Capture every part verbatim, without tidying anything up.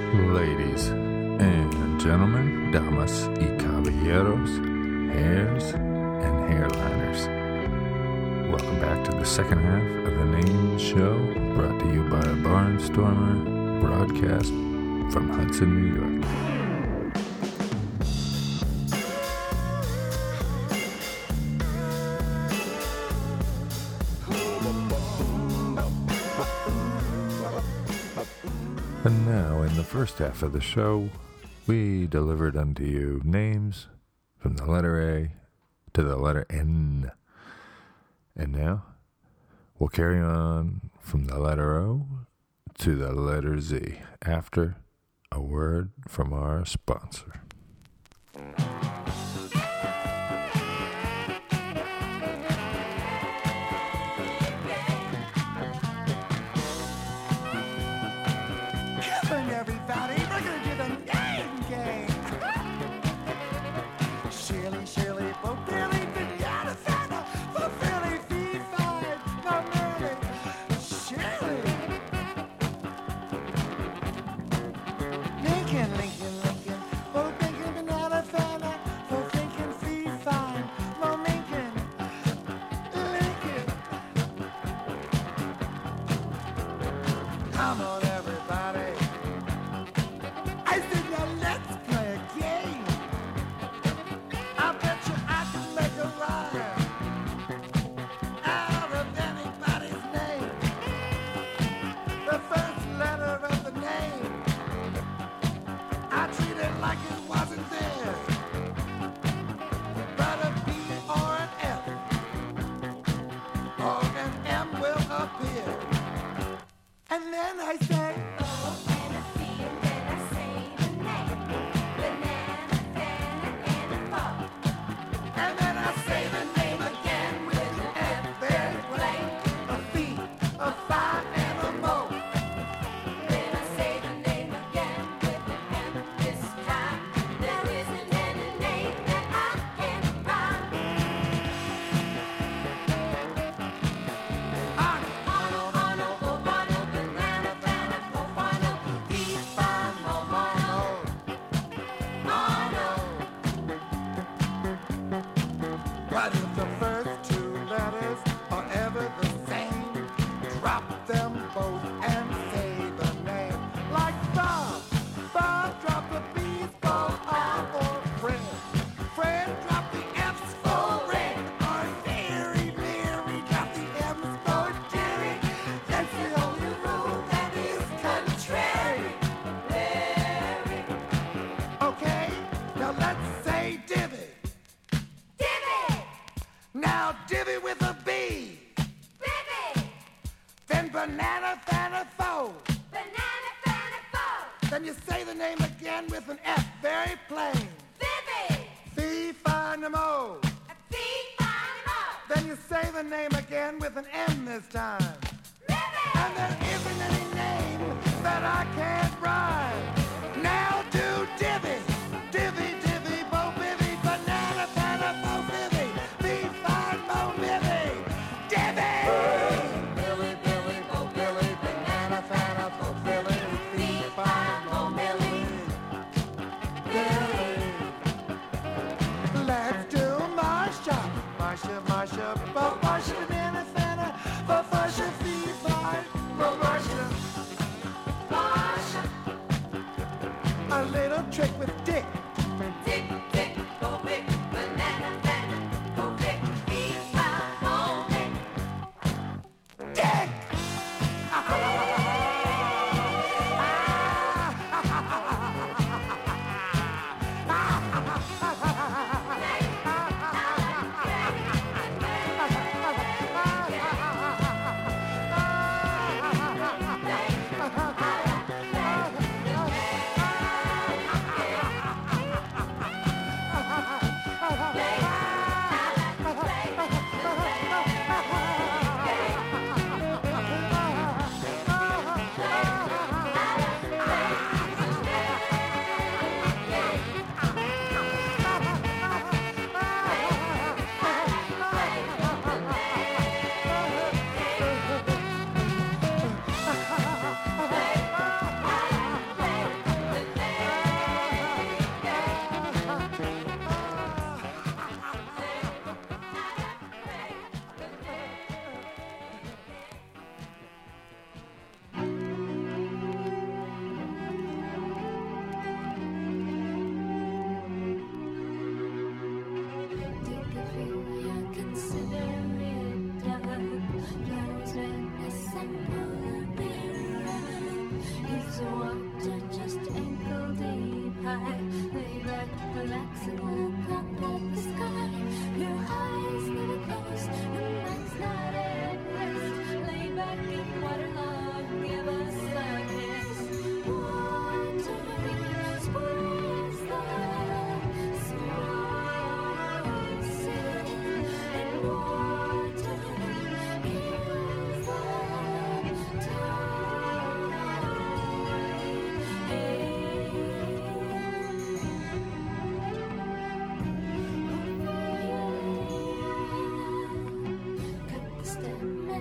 Ladies and gentlemen, damas y caballeros, hairs and hairliners. Welcome back to the second half of the Name Show, brought to you by a Barnstormer broadcast from Hudson, New York. And now, in the first half of the show, we delivered unto you names from the letter A to the letter N. And now, we'll carry on from the letter O to the letter Z after a word from our sponsor.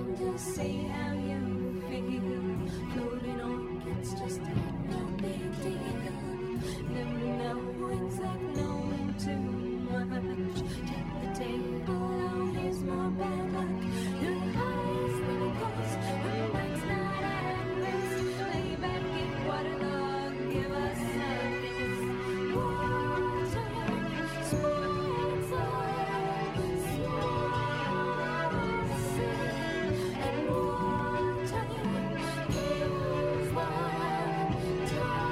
to see how you feel. Floating on gets just ain't no big deal. Never know exactly knowing too much. Take the table out, here's more bad luck. The highest little cost, the mic's not at rest. Lay back, get waterlogged, give us service. Water, sponsor, and water kills the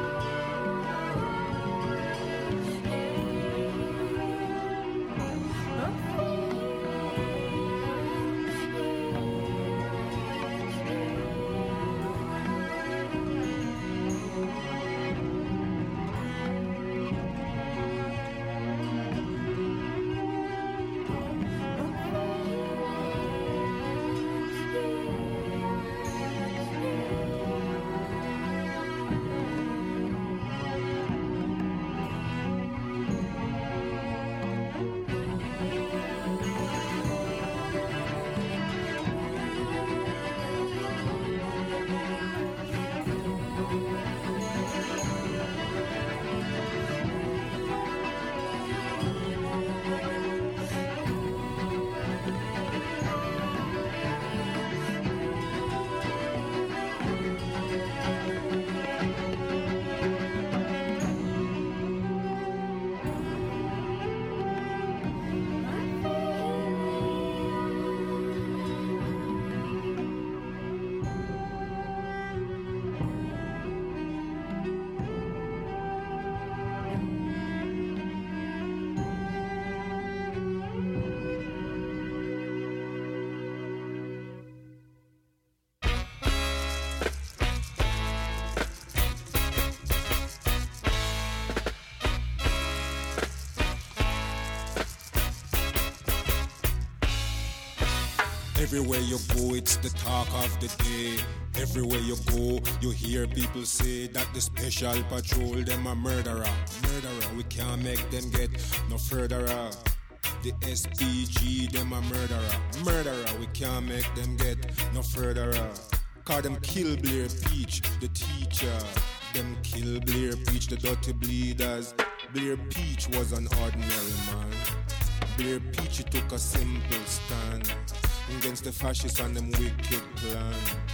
Everywhere you go, it's the talk of the day. Everywhere you go, you hear people say that the special patrol, them a murderer. Murderer, we can't make them get no furtherer. The S P G, them a murderer. Murderer, we can't make them get no furtherer. Cause them kill Blair Peach, the teacher. Them kill Blair Peach, the dirty bleeders. Blair Peach was an ordinary man. Blair Peach, he took a simple stand against the fascists and them wicked plan.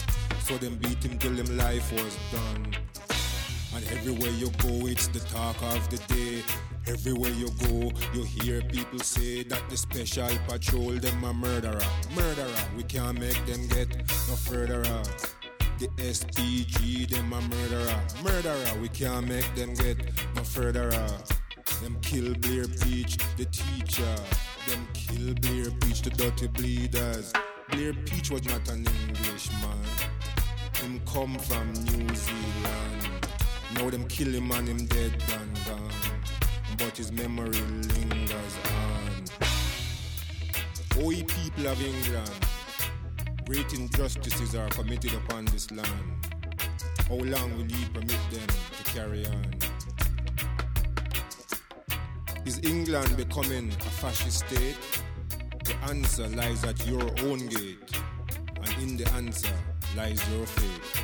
So them beat him till him life was done. And everywhere you go, it's the talk of the day. Everywhere you go, you hear people say that the special patrol, them a murderer. Murderer, we can't make them get no furtherer. The S P G, them a murderer. Murderer, we can't make them get no furtherer. Them kill Blair Peach, the teacher. Them kill Blair Peach, the dirty bleeders. Blair Peach was not an Englishman. Him come from New Zealand. Now them kill him and him dead and gone. But his memory lingers on. Oi, people of England, great injustices are committed upon this land. How long will ye permit them to carry on? Is England becoming a fascist state? The answer lies at your own gate, and in the answer lies your fate.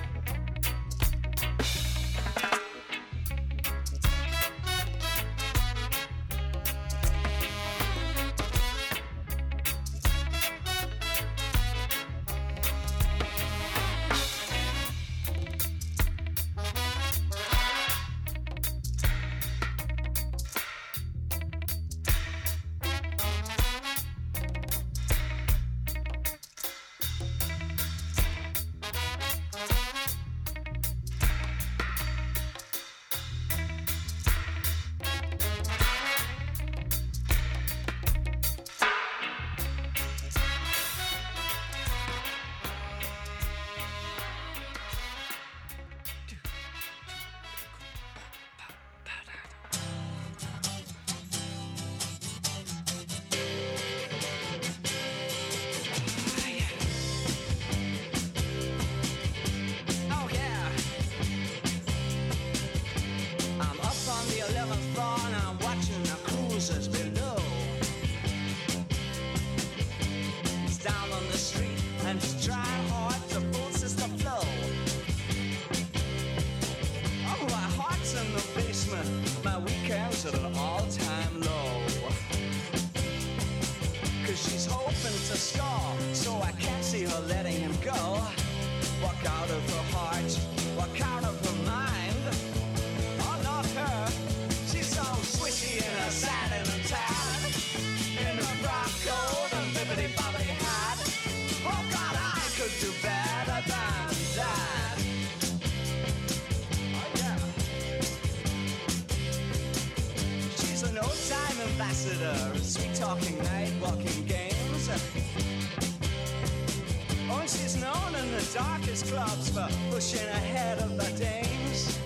darkest clubs for pushing ahead of the dames.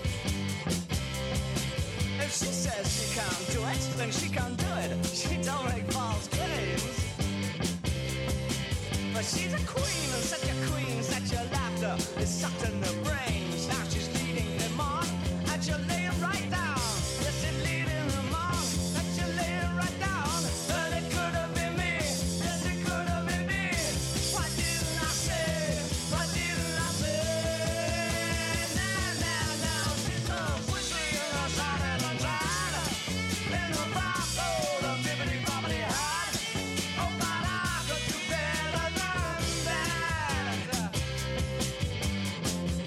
If she says she can't do it, then she can't do it. She don't make false claims. But she's a queen, and such a queen, such a laughter is sucked in the brains. Now she's leading them on, and she'll lay it right down. Yes, she's leading them on, and she'll lay it right down. But it could have been me, yes, it could have been me. Why didn't I say, why didn't I say? Now, now, now, she's so pushy in the side of the tide. In the brown gold of bibbidi-bobbidi hide. Oh, but I could do better than that.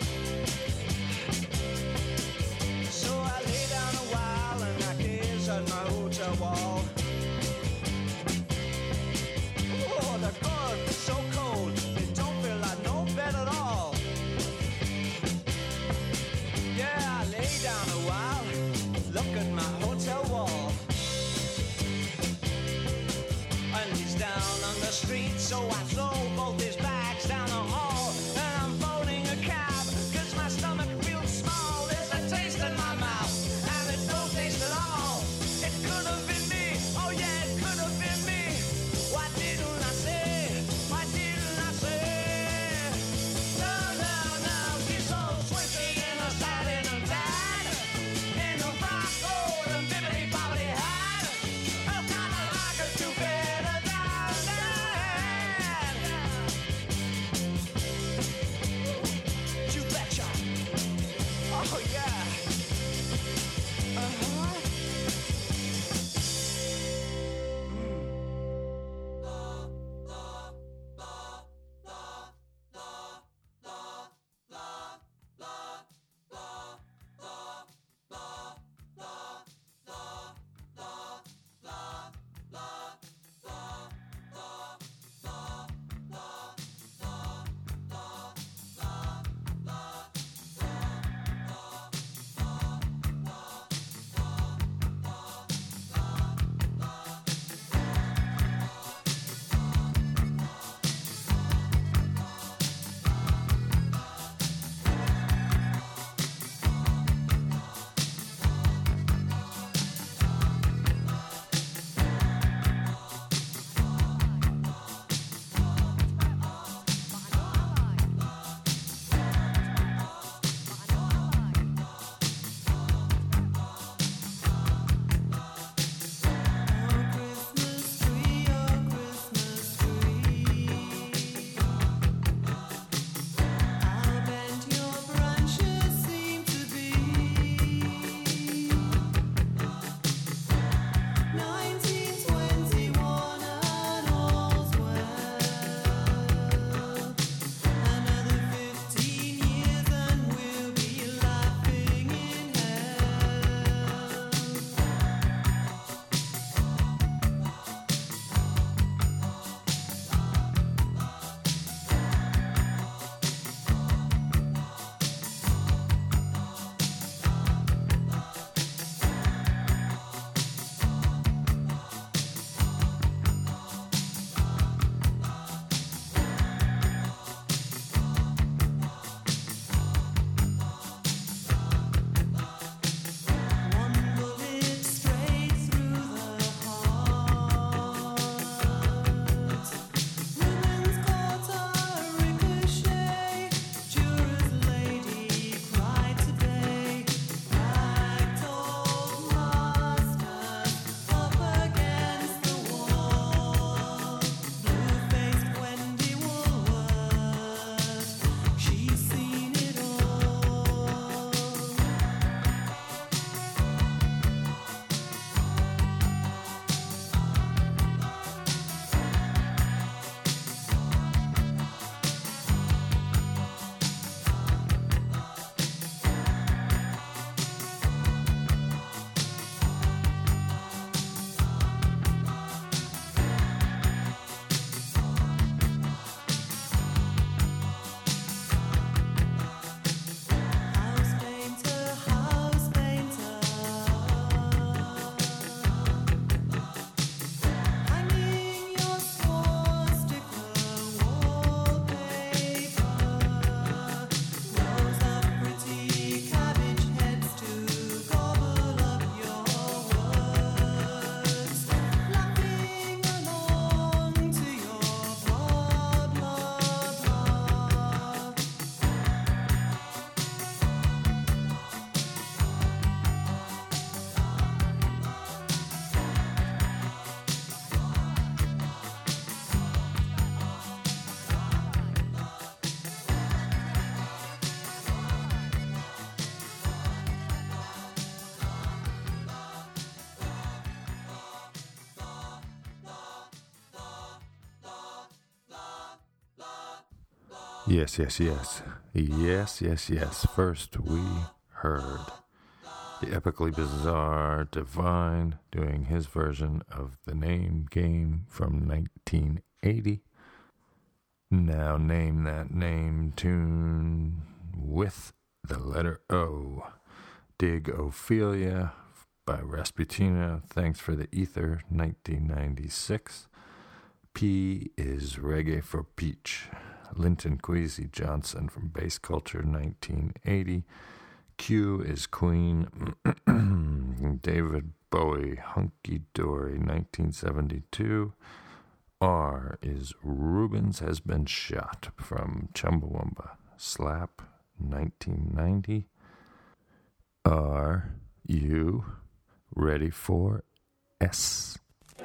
Yes, yes, yes. Yes, yes, yes. First, we heard the epically bizarre Divine doing his version of the Name Game from nineteen eighty. Now name that name tune with the letter O. Dig Ophelia by Rasputina. Thanks for the Ether, nineteen ninety-six. P is Reggae for Peach. Linton Kwesi Johnson from Bass Culture, nineteen eighty. Q is Queen. David Bowie, Hunky Dory, nineteen seventy-two. R is Rubens Has Been Shot from Chumbawamba, Slap, nineteen ninety. Are you ready for S?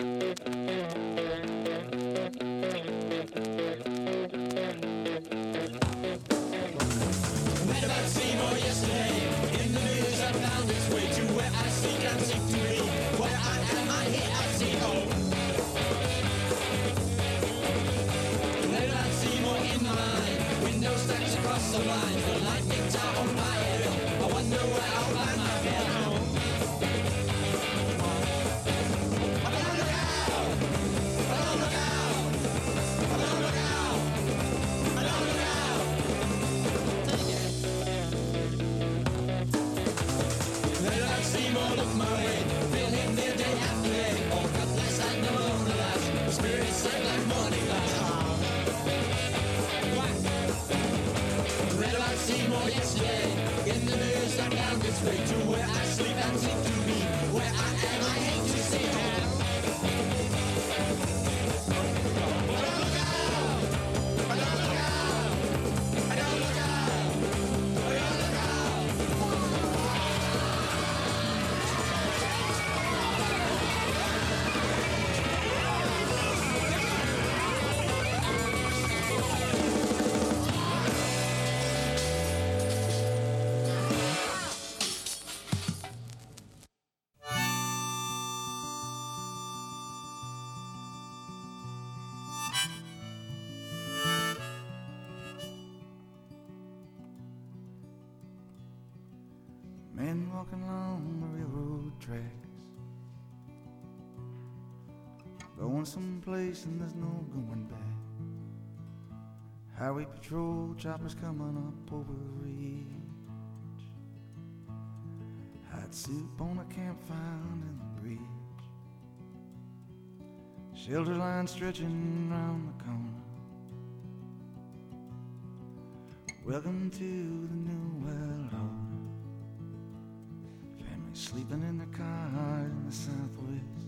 Men walking along the railroad tracks, going someplace and there's no going back. Highway patrol choppers coming up over the ridge, hot soup on a campfire in the bridge, shelter line stretching round the corner. Welcome to the new world order. Sleeping in the car in the southwest.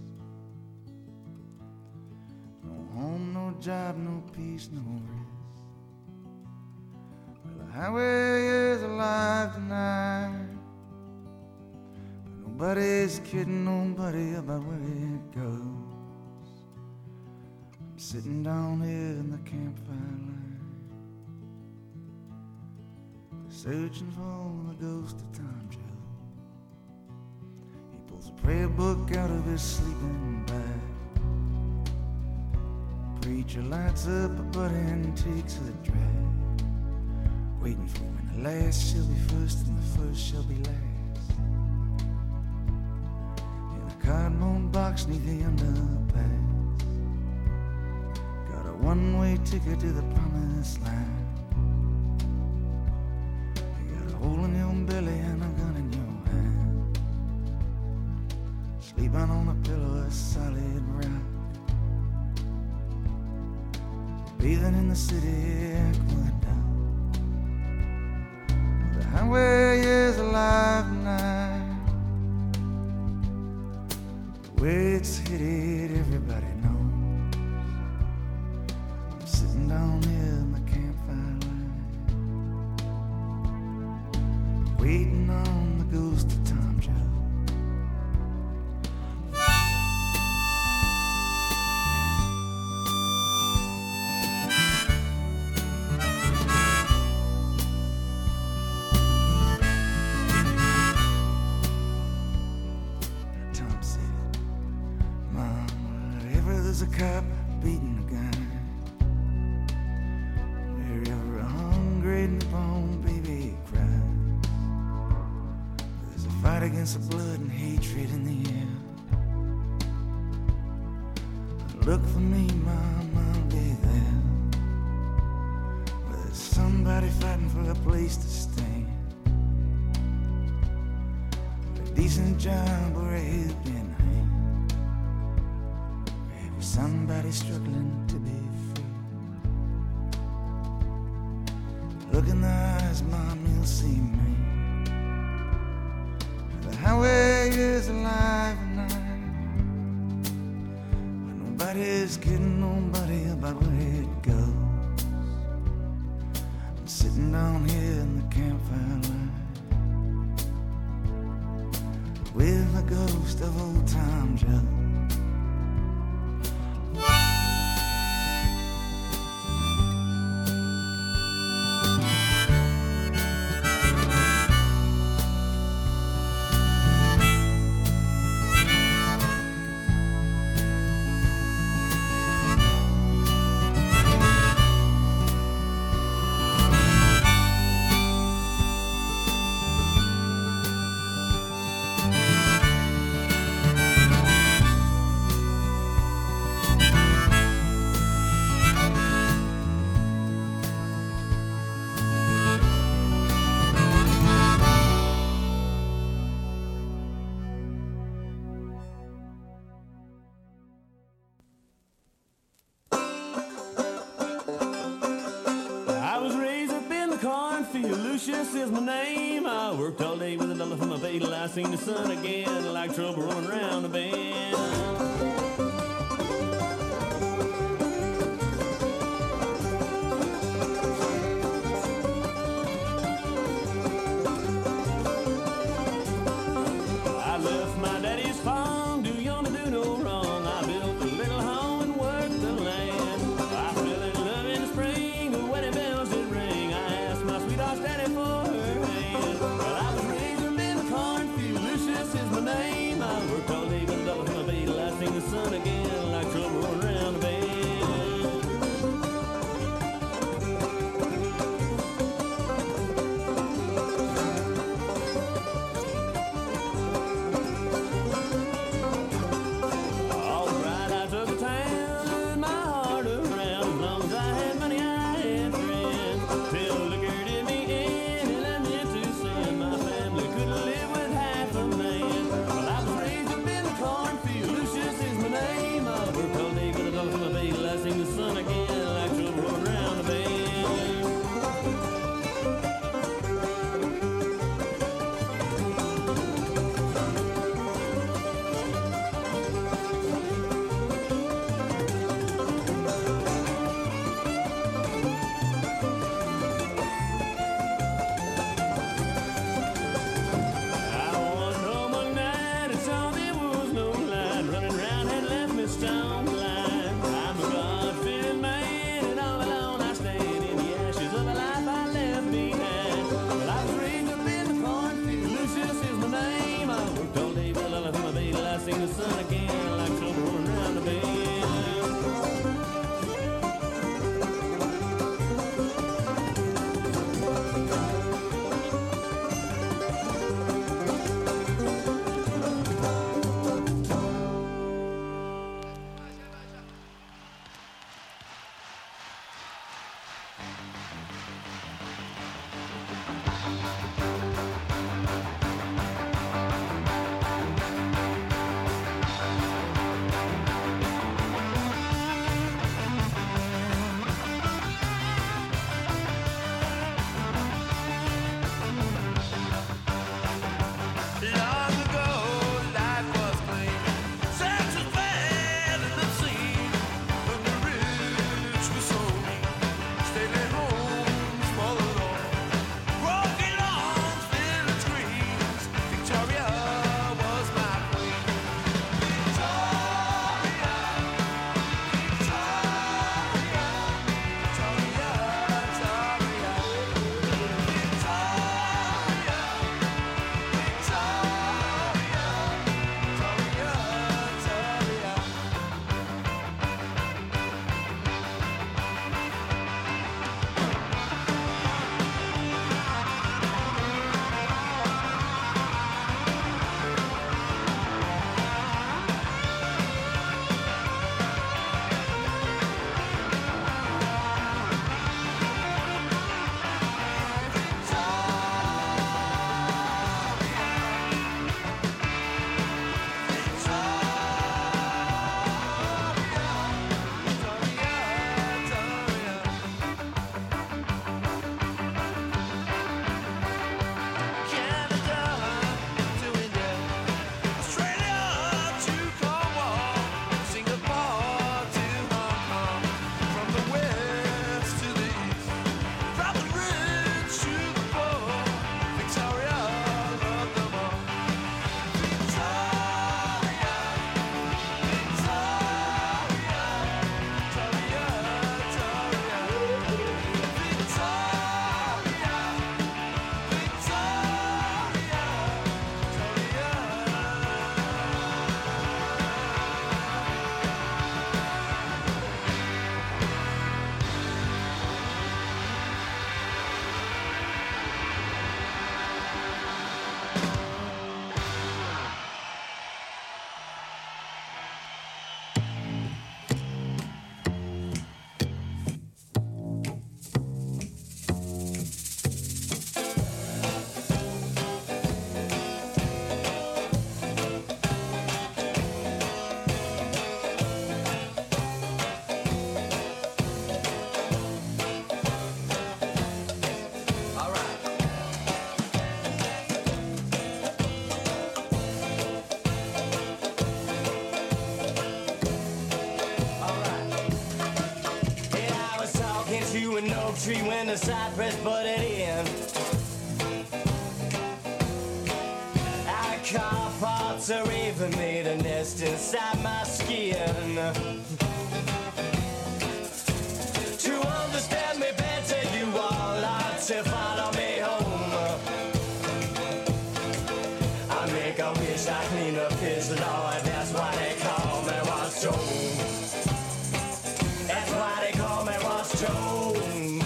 No home, no job, no peace, no rest. Well, the highway is alive tonight, but nobody's kidding nobody about where it goes. I'm sitting down here in the campfire line, searching for the ghost of Tom Jones. Pulls a prayer book out of his sleeping bag. Preacher lights up a butt and takes a drag, waiting for when the last shall be first and the first shall be last. In a cardboard box neath the underpass, got a one-way ticket to the promised land. You got a hole in your belly and a gun in your hand, sleeping on a pillow of solid rock, bathing in the city aqueduct. The highway is alive tonight, the way it's headed everybody knows. I'm sitting down here in the campfire line, waiting on the ghost of Tom Jones. A cop beating a guy, wherever a fight against the blood and hatred in the air. Look for me, Mom, I'll be there. There's somebody fighting for a place to stand, a decent job or a helping hand. Maybe somebody struggling to be free. Look in the eyes, Mom, you'll see me. The highway is alive and night, but nobody's kidding nobody about where it goes. I'm sitting down here in the campfire light with the ghost of old Tom Joe. Lucius is my name. I worked all day with a dollar for my pay till I seen the sun again, like trouble rolling around the bend. I left my daddy's farm, too young to do no wrong. I built a little home and worked the land. I fell in love in the spring, the wedding bells did ring. I asked my sweetheart's daddy for her hand. Well, I was raised up in the cornfield, Lucius is my name. I worked all day with a dollar for my pay till I seen the sun again, like trouble rolling around the bend. Stay at home, small alone. Broken press put it in. Our car parts are even made a nest inside my skin. To understand me better, you all ought to follow me home. I make a wish I clean up his Lord, that's why they call me Ross Jones. That's why they call me Ross Jones.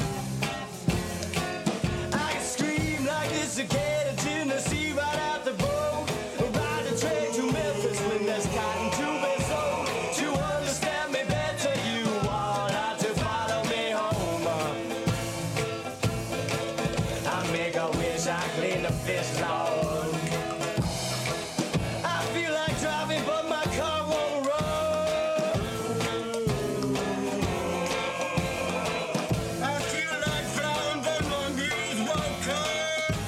I can scream like this again in Tennessee right out the boat. Ride the train to Memphis when there's cotton to be sold. To understand me better, you all ought to follow me home. I make a wish I clean up this Lord. I feel like driving, but my car won't run. I feel like flying, but my wheels won't come.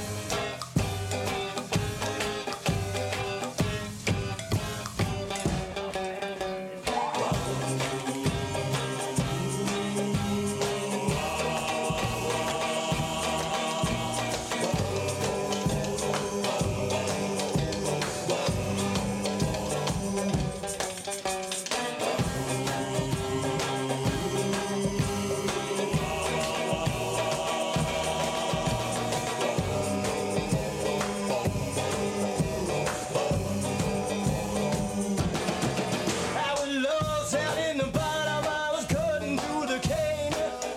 I was lost out in the bottom, I was cutting through the cane.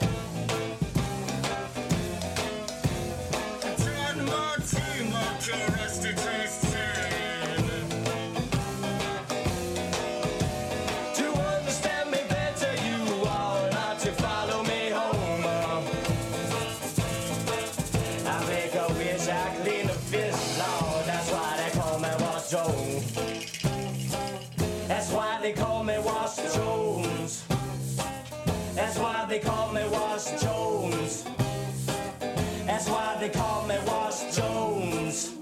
Trying my team up to rusty taste To understand me better, you all ought to follow me home. I make a wish I clean up this Lord, that's why they call me Ross Jones. That's why they call me Ross Jones. That's why they call me Ross Jones. That's why they call me Ross Jones.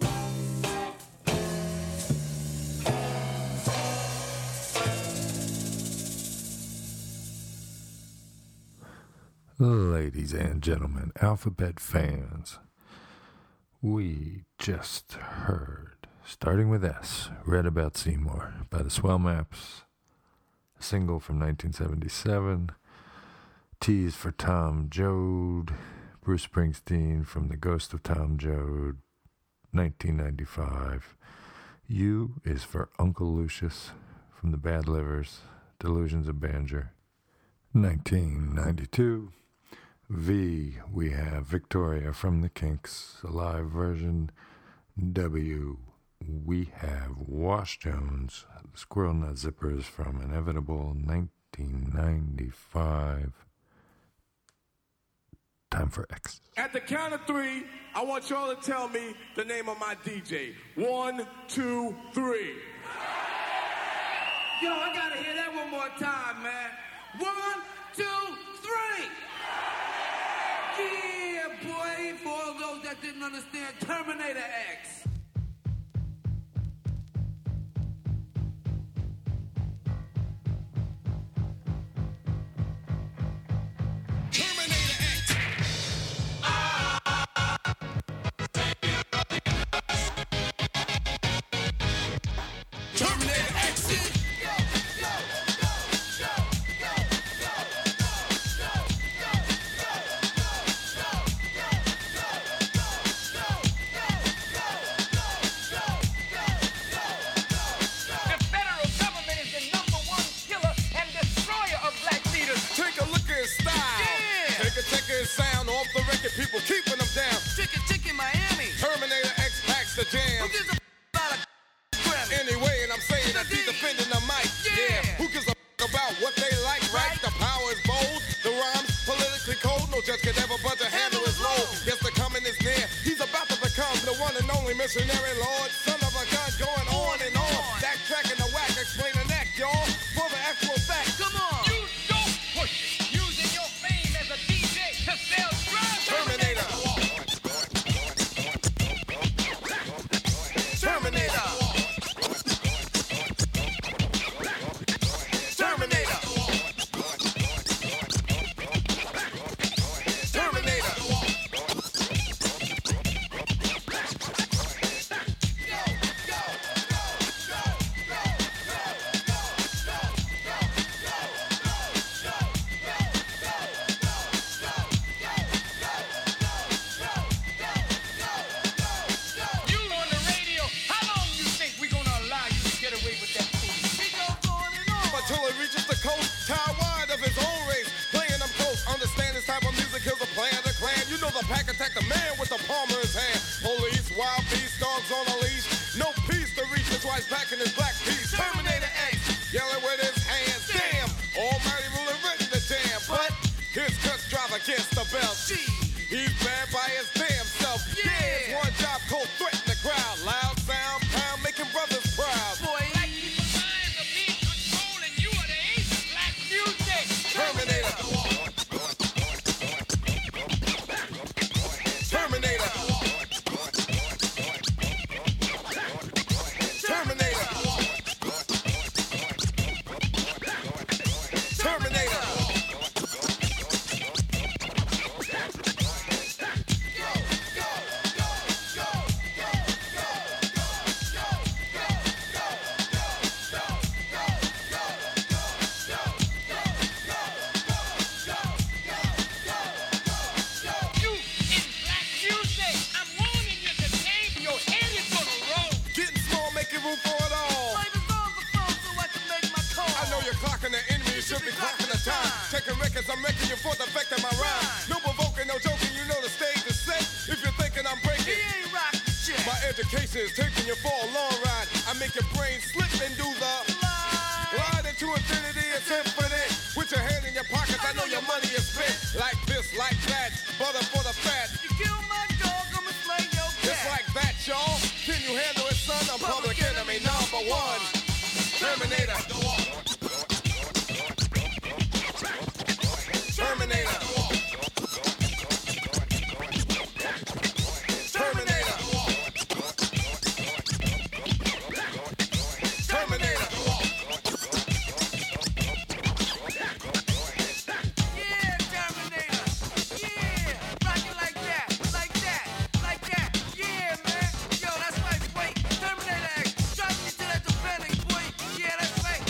Ladies and gentlemen, Alphabet fans, we just heard, starting with S, Read About Seymour by the Swell Maps, a single from nineteen seventy-seven, T is for Tom Joad, Bruce Springsteen from The Ghost of Tom Joad, nineteen ninety-five, U is for Uncle Lucius from the Bad Livers, Delusions of Banjer, nineteen ninety-two. V, we have Victoria from the Kinks, a live version. W, we have Wash Jones, Squirrel Nut Zippers from Inevitable, nineteen ninety-five. Time for X. At the count of three, I want y'all to tell me the name of my D J. One, two, three. Yo, I gotta hear that one more time, man. One, two, three. Yeah, boy, for all those that didn't understand, Terminator X. Sound off the record, people keeping them down. Chicken, chicken, Miami. Terminator X packs the jam. Who gives a f- about a Grammy? Anyway, and I'm saying that he's defending the mic. Yeah. Who gives a f- about what they like, right? The power is bold, the rhymes politically cold. No judge could ever but to handle his load. Yes, the coming is near. He's about to become the one and only missionary lord. Son of a gun going on and on. That track and the whack explaining that, y'all. For the actual fact. Come on. You don't push it. Using your fame as a D J to sell drugs. Terminator. Terminator. Terminator. Terminator. man with the palm of his hand. Police, wild beast, dogs on a leash. No peace to reach his wife's back in his black piece. Terminator X, yelling with his hands. Damn, almighty ruler ready to jam. But his cuts drive against the belt. He's bad by his damn self. Yeah, it's one job, cold threaten the crowd. Loud sound, pound, making brothers proud. Boy, like people minds are being controlled and you are the ace of black music. Terminator. Terminator. Terminator. Terminator. Should be clocking the time. Checking records, I'm wrecking your fourth effect of my rhyme. No provoking, no joking, you know the stage is set. If you're thinking I'm breaking, my education is taking you for a long ride. I make your brain slip and do the glide into infinity and symphony. With your hand in your pockets, I know your money is spent. Like this, like that, butter for the fat. You kill my dog, I'ma slay your cat. It's like that, y'all. Can you handle it, son? I'm public enemy number one. Terminator. Terminator. Terminator. Terminator. Yeah, Terminator. Yeah, rock it like that, like that, like that. Yeah, man. Yo, that's right, boy. Terminator X, drop me to that depending, boy. Yeah, that's right.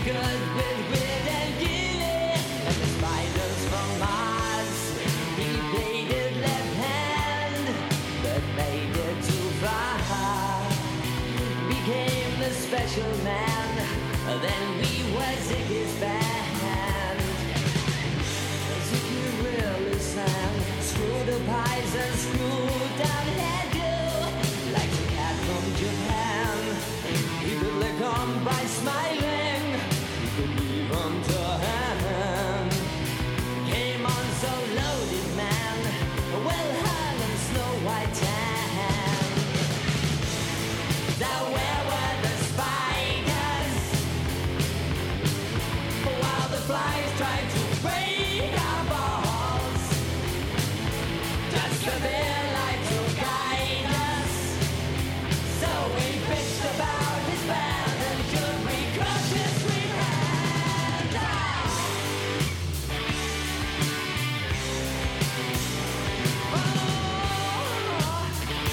good with wit and gilly, and the spiders from Mars. He played it left hand, but made it too far. Became the special man, then we were Ziggy's band. Ziggy really sang, screwed up eyes and screwed down hairdo, like the cat from Japan. He could lick on by smiling, he could even turn. Came on so loaded, man, well hung in snow white tan. Now where were the spiders? While the flies tried to break our balls, just a bit like to guide us. So we bitched about his band, and should we crush his sweet hand? Ah! Oh.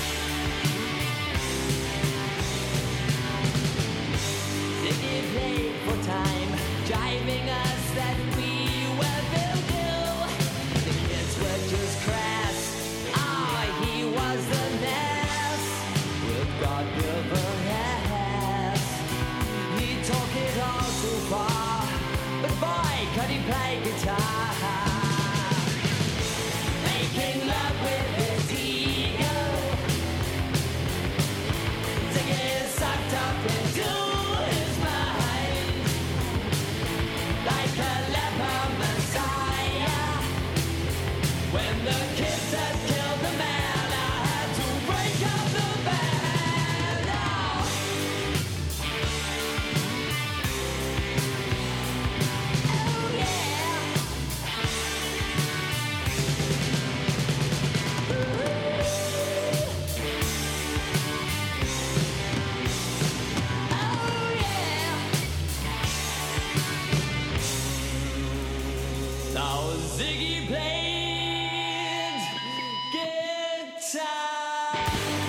Ziggy played for time, driving us that we were Bill. The kids were just crass. Ah, he was the mess with God-given ass. He took it all too far, but boy, could he play guitar. Making love with his ego, Ziggy sucked up into his mind, like a leper messiah. When the kids had killed the man, I had to break up the band. Oh. Oh, yeah. Oh, yeah. Now Ziggy played guitar.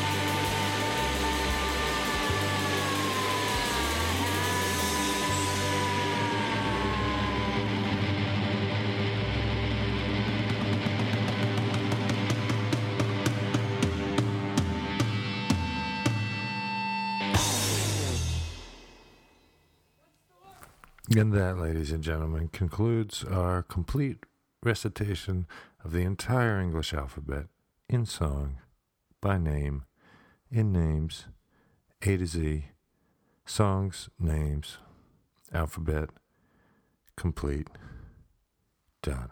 And that, ladies and gentlemen, concludes our complete recitation of the entire English alphabet in song, by name, in names, A to Z, songs, names, alphabet, complete, done.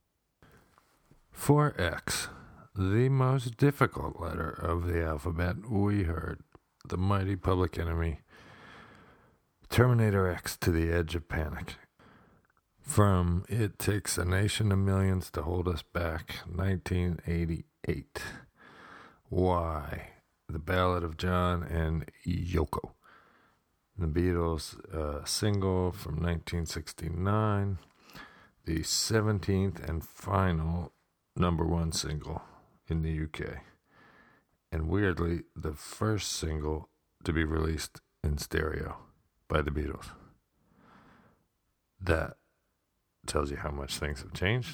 For X, the most difficult letter of the alphabet, we heard the mighty Public Enemy, Terminator X to the Edge of Panic. From It Takes a Nation of Millions to Hold Us Back, nineteen eighty-eight. Why? The Ballad of John and Yoko. The Beatles uh, single from nineteen sixty-nine. The seventeenth and final number one single in the U K. And weirdly, the first single to be released in stereo by the Beatles. That tells you how much things have changed.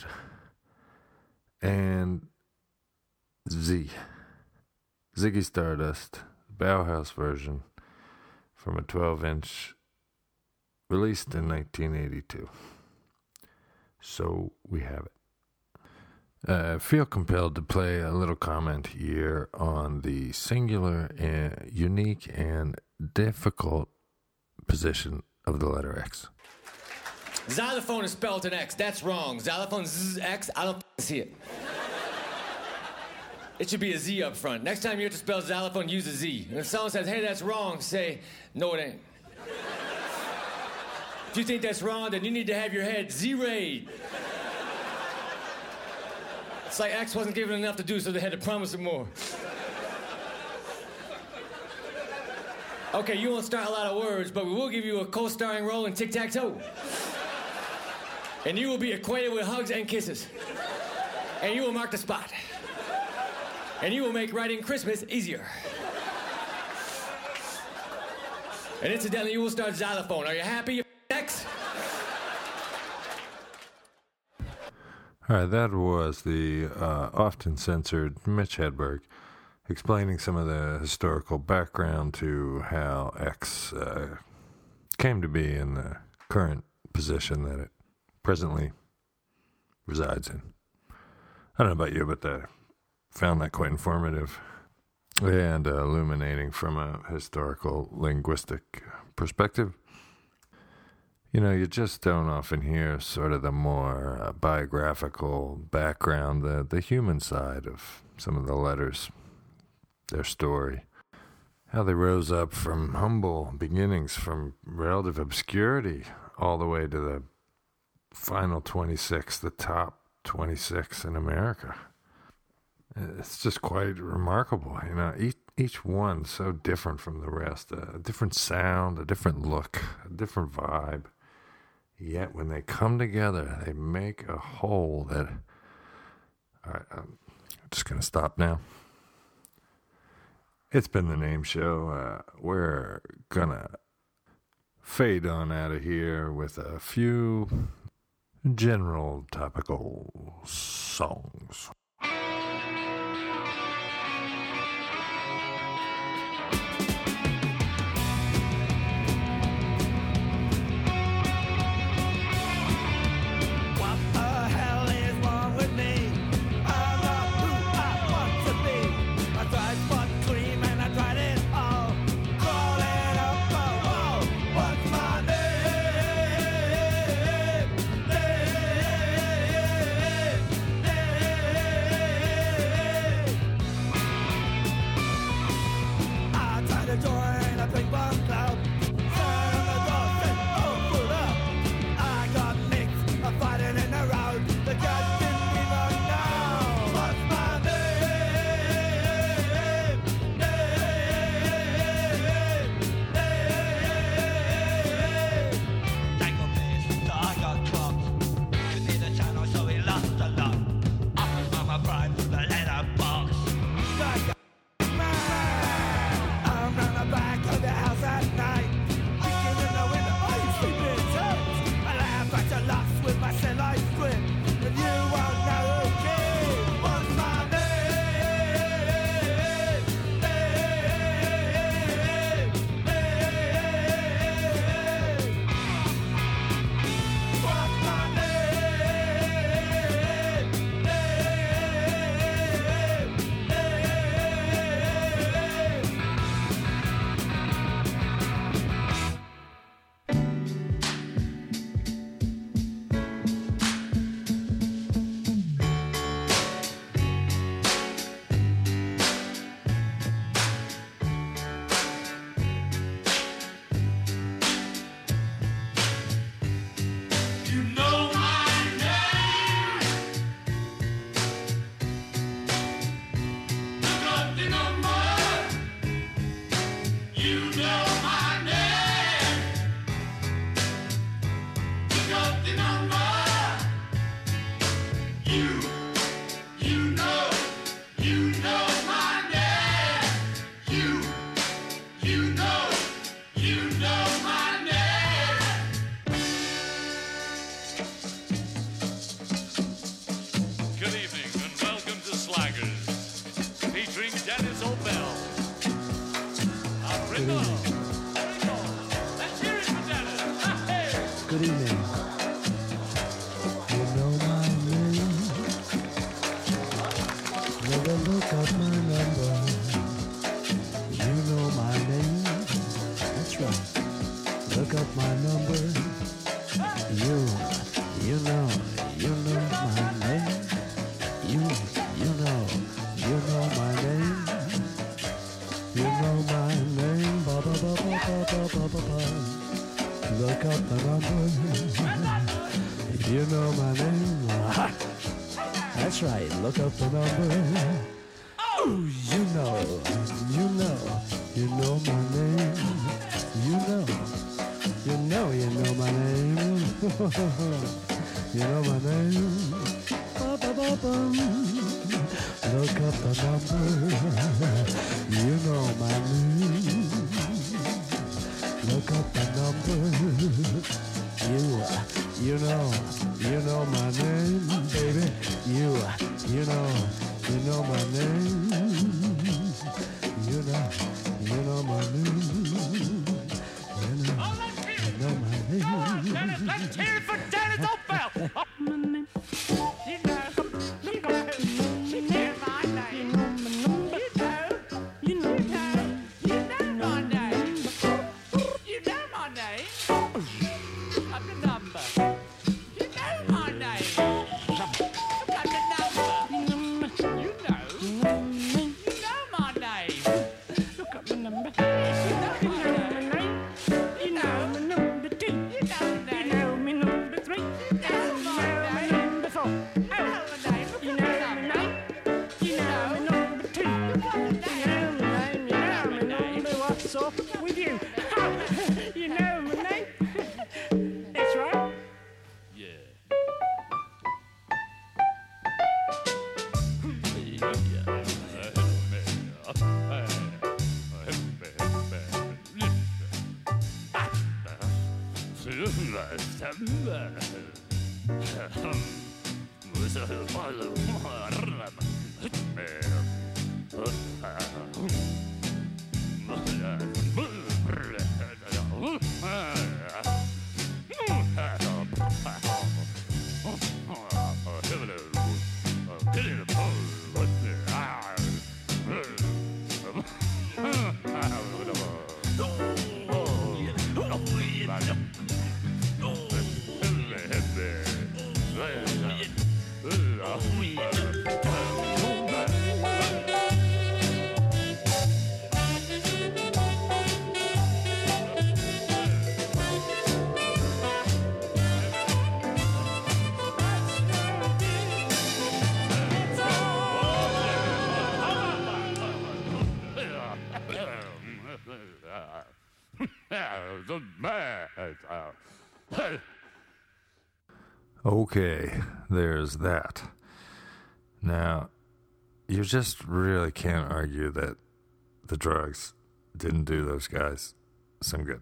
And Z. Ziggy Stardust, Bauhaus version from a twelve inch released in nineteen eighty-two. So we have it. Uh, I feel compelled to play a little comment here on the singular, and unique, and difficult position of the letter X. Xylophone is spelled an X. That's wrong. Xylophone Z X. I don't see it. It should be a Z up front. Next time you have to spell xylophone, use a Z. And if someone says, hey, that's wrong, say, no, it ain't. If you think that's wrong, then you need to have your head Z-rayed. It's like X wasn't given enough to do, so they had to promise him more. Okay, you won't start a lot of words, but we will give you a co-starring role in Tic-Tac-Toe. And you will be acquainted with hugs and kisses. And you will mark the spot. And you will make writing Christmas easier. And incidentally, you will start xylophone. Are you happy, you X? All right, that was the uh, often censored Mitch Hedberg explaining some of the historical background to how X uh, came to be in the current position that it presently resides in. I don't know about you, but I found that quite informative and uh, illuminating from a historical linguistic perspective. You know, you just don't often hear sort of the more uh, biographical background, the, the human side of some of the letters, their story, how they rose up from humble beginnings, from relative obscurity, all the way to the final twenty-six, the top twenty-six in America. It's just quite remarkable, you know, each, each one so different from the rest, a different sound, a different look, a different vibe. Yet when they come together, they make a whole that... All right, I'm just going to stop now. It's been the Name Show. Uh, we're going to fade on out of here with a few general topical songs. Look up the number. Oh, you know, you know, you know my name. You know, you know, you know my name. You know my name. Ba-ba-ba-bum. Look up the number. You know my name. Look up the number. You, you you know, you know my name, baby. You, you know, you know my name. You know, you know my name. You know, you know my name. Let's hear it for Dennis Opel. You know, you know, you know my name. You know, you know, you know my name. You know my name. I'm the number. You know my name. I'm the number. You know, you know my name. Look up the number. You know my name. You know my number two. You know my name. You know me number three. You know my name. Number four. Oh, my name. You know my name. You know my number two. You know my name. You know my number. What's up with you? You know my name. That's right. Yeah. Okay, there's that. Now, you just really can't argue that the drugs didn't do those guys some good.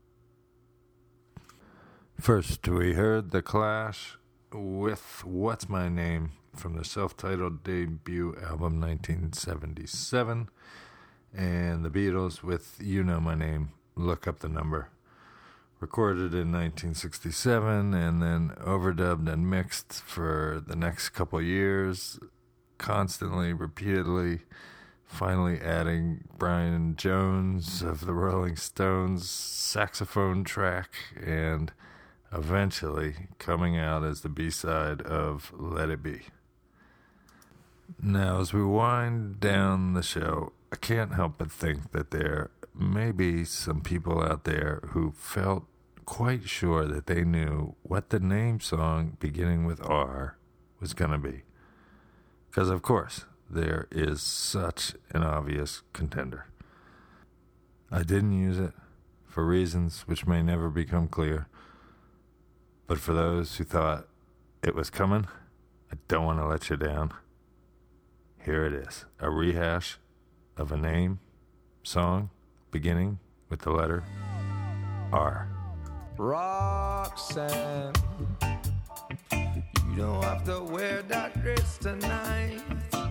First, we heard The Clash with What's My Name from the self-titled debut album nineteen seventy-seven, and the Beatles with You Know My Name, Look Up the Number. Recorded in nineteen sixty-seven and then overdubbed and mixed for the next couple years, constantly, repeatedly, finally adding Brian Jones of the Rolling Stones saxophone track, and eventually coming out as the B-side of Let It Be. Now, as we wind down the show, I can't help but think that there may be some people out there who felt quite sure that they knew what the name song beginning with R was going to be. Because, of course, there is such an obvious contender. I didn't use it for reasons which may never become clear, but for those who thought it was coming, I don't want to let you down. Here it is, a rehash of a name song beginning with the letter R. Roxanne, you don't have to wear that dress tonight.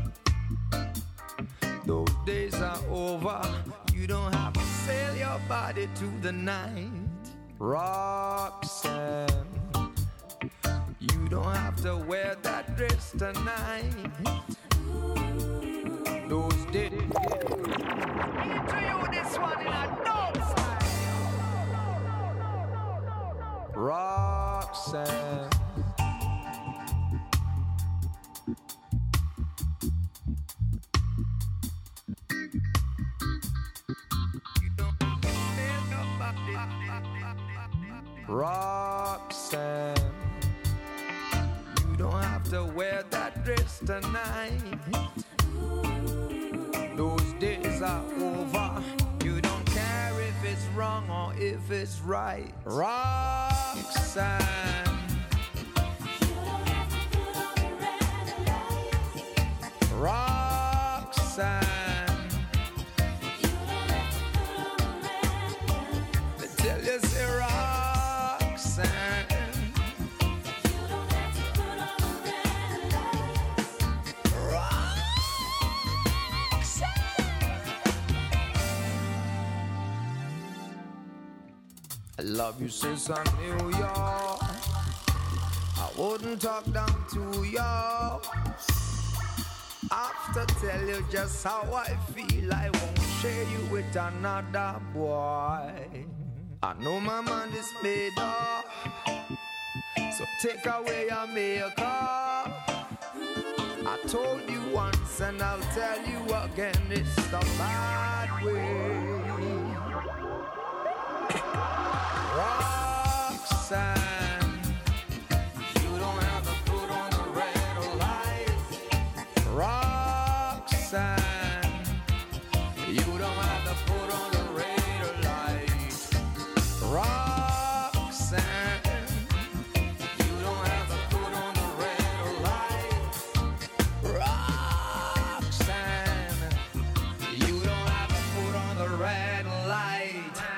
Those days are over. You don't have to sell your body to the night. Roxanne, you don't have to wear that dress tonight. Those days. Bring it to you this one in a dope style. Roxanne. Roxanne, you don't have to wear that dress tonight. Those days are over. You don't care if it's wrong or if it's right. Roxanne, Roxanne, I tell you, say Roxanne, I love you since I knew ya. I wouldn't talk down to ya. After tell you just how I feel, I won't share you with another boy. I know my mind is made up, so take away your makeup. I told you once and I'll tell you again, it's the bad way. Roxanne, you don't have to put on the red light. Roxanne, you don't have to put on the red light. Roxanne, you don't have to put on the red light. Roxanne, you don't have to put on the red light.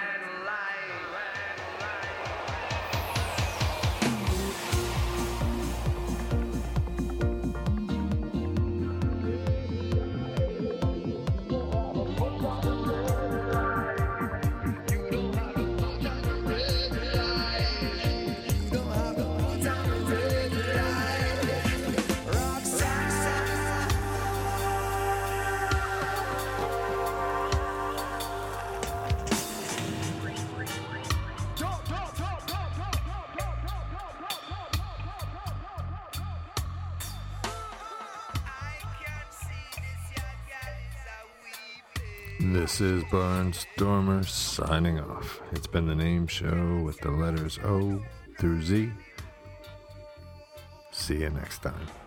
This is Barnstormer signing off. It's been the Name Show with the letters O through Z. See you next time.